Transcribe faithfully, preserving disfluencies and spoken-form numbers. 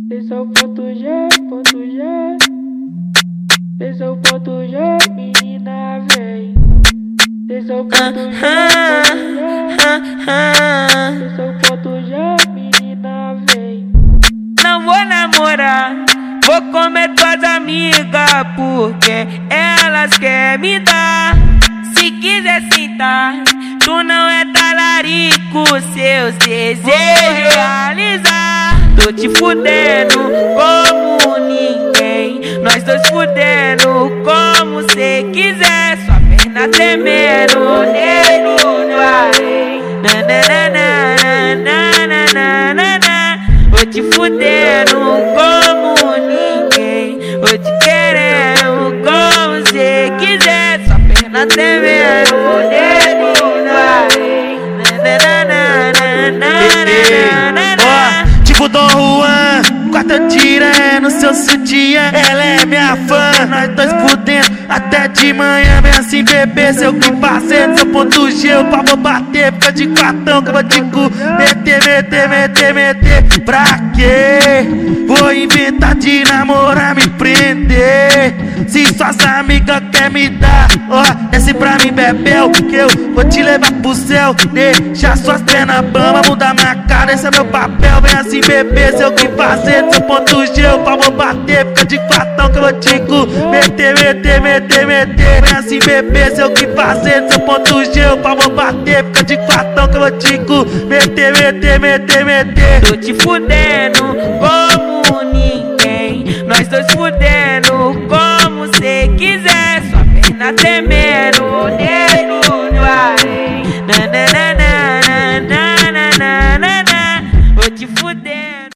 Esse é o ponto G, ponto G. Esse é o ponto G, menina vem. Esse é o ponto G, esse é o ponto G, menina vem. Não vou namorar, vou comer tuas amigas, porque elas querem me dar. Se quiser sentar, tu não é talarico, seus desejos realizar. Tô te fudendo como ninguém, nós dois fudendo como cê quiser. Sua perna tremendo, nego do além. Nananana, vou te fudendo como ninguém, vou te querendo como cê quiser. Sua perna tremendo, nego do além. Tipo Dom Juan, quarta tira é no seu sutiã. Ela é minha fã, nós dois fudendo até de manhã. Vem assim bebê, seu que parceiro, seu ponto G, o pau vou bater. Fica de quartão que eu vou te cu meter, meter, meter, meter. Pra quê? Vou inventar de namorar, me prender. Se suas amigas quer me dar, ó, oh, desce pra mim, bebel, que eu vou te levar pro céu. Deixa suas pernas bamba, mudar minha cara, esse é meu papel. Vem assim bebê, seu que fazer, seu ponto G, o pau vou bater. Fica de quartão que eu vou te cu meter, meter, meter, meter. Vem assim bebê, seu que fazer, seu ponto G, o pau vou bater. Fica de quartão que eu vou te cu meter, meter, meter, meter. Tô te fudendo como ninguém, nós dois fudendo como cê quiser. Sua perna tremendo.